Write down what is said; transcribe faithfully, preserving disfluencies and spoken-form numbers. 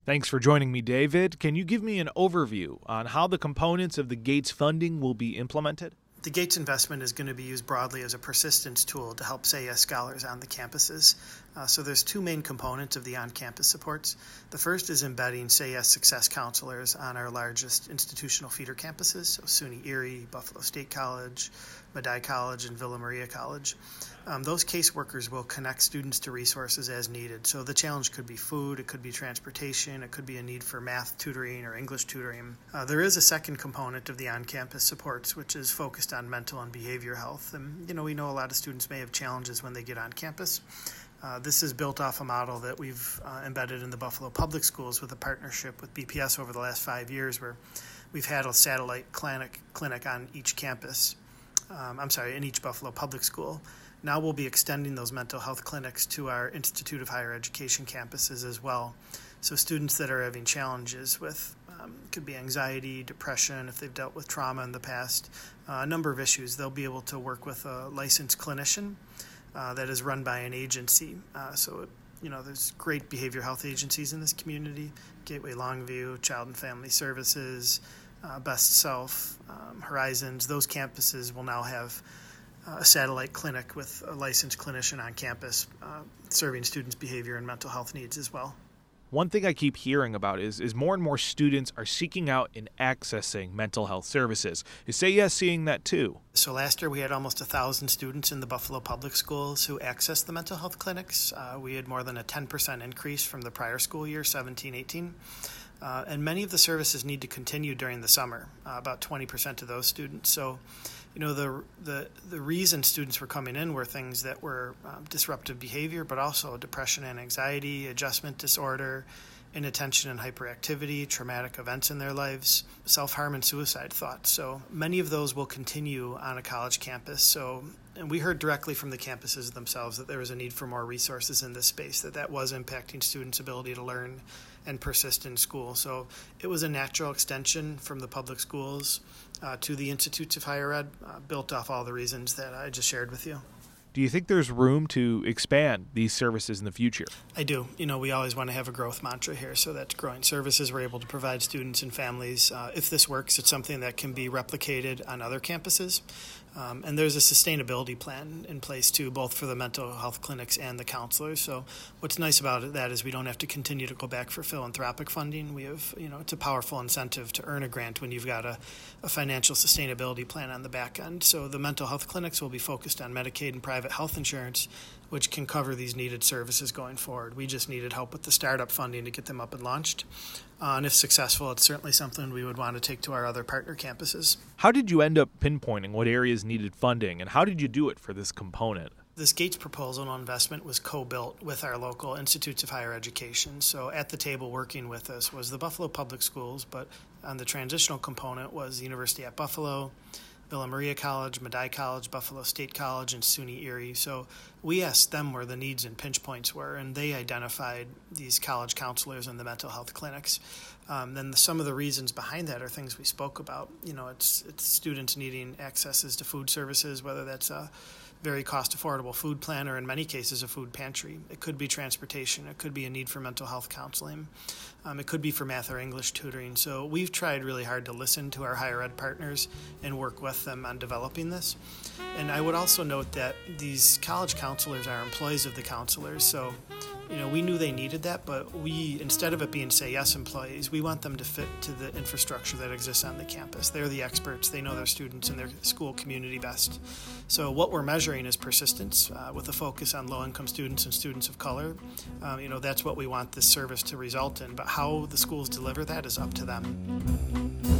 Thanks for joining me, David. Can you give me an overview on how the components of the Gates funding will be implemented? The Gates investment is going to be used broadly as a persistence tool to help S A Y S scholars on the campuses. Uh, so there's two main components of the on-campus supports. The first is embedding S A Y S success counselors on our largest institutional feeder campuses, so SUNY Erie, Buffalo State College, Medaille College, and Villa Maria College. Um, those caseworkers will connect students to resources as needed. So the challenge could be food, it could be transportation, it could be a need for math tutoring or English tutoring. Uh, there is a second component of the on-campus supports, which is focused on mental and behavior health. And, you know, we know a lot of students may have challenges when they get on campus. Uh, this is built off a model that we've uh, embedded in the Buffalo Public Schools with a partnership with B P S over the last five years where we've had a satellite clinic, clinic on each campus. Um, I'm sorry, in each Buffalo Public School. Now we'll be extending those mental health clinics to our Institute of Higher Education campuses as well. So students that are having challenges with, um, could be anxiety, depression, if they've dealt with trauma in the past, uh, a number of issues, they'll be able to work with a licensed clinician uh, that is run by an agency. Uh, so, you know, there's great behavioral health agencies in this community, Gateway Longview, Child and Family Services, uh, Best Self, um, Horizons. Those campuses will now have a satellite clinic with a licensed clinician on campus uh, serving students' behavior and mental health needs as well. One thing I keep hearing about is, is more and more students are seeking out and accessing mental health services. Is S A Y S seeing that too? So last year we had almost one thousand students in the Buffalo Public Schools who accessed the mental health clinics. Uh, we had more than a ten percent increase from the prior school year, seventeen eighteen. Uh, and many of the services need to continue during the summer, uh, about twenty percent of those students. So, you know, the the the reason students were coming in were things that were um, disruptive behavior, but also depression and anxiety, adjustment disorder, inattention and hyperactivity, traumatic events in their lives, self-harm and suicide thoughts. So many of those will continue on a college campus. So, and we heard directly from the campuses themselves that there was a need for more resources in this space, that that was impacting students' ability to learn and persist in school. So it was a natural extension from the public schools uh, to the Institutes of Higher Ed, uh, built off all the reasons that I just shared with you. Do you think there's room to expand these services in the future? I do. You know, we always want to have a growth mantra here, so that's growing services we're able to provide students and families. Uh, if this works, it's something that can be replicated on other campuses. Um, and there's a sustainability plan in place, too, both for the mental health clinics and the counselors. So what's nice about that is we don't have to continue to go back for philanthropic funding. We have, you know, it's a powerful incentive to earn a grant when you've got a, a financial sustainability plan on the back end. So the mental health clinics will be focused on Medicaid and private health insurance, which can cover these needed services going forward. We just needed help with the startup funding to get them up and launched. Uh, and if successful, it's certainly something we would want to take to our other partner campuses. How did you end up pinpointing what areas needed funding, and how did you do it for this component? This Gates proposal and investment was co-built with our local Institutes of Higher Education. So at the table working with us was the Buffalo Public Schools, but on the transitional component was the University at Buffalo, Villa Maria College, Medaille College, Buffalo State College, and SUNY Erie. So we asked them where the needs and pinch points were, and they identified these college counselors and the mental health clinics. Um, then the, some of the reasons behind that are things we spoke about. You know, it's it's students needing accesses to food services, whether that's a very cost-affordable food plan or in many cases a food pantry. It could be transportation. It could be a need for mental health counseling. Um, it could be for math or English tutoring. So we've tried really hard to listen to our higher ed partners and work with them on developing this. And I would also note that these college counselors are employees of the counselors. So, you know, we knew they needed that, but we, instead of it being S A Y S employees, we want them to fit to the infrastructure that exists on the campus. They're the experts. They know their students and their school community best. So what we're measuring is persistence uh, with a focus on low-income students and students of color. Um, you know, that's what we want this service to result in, but how the schools deliver that is up to them.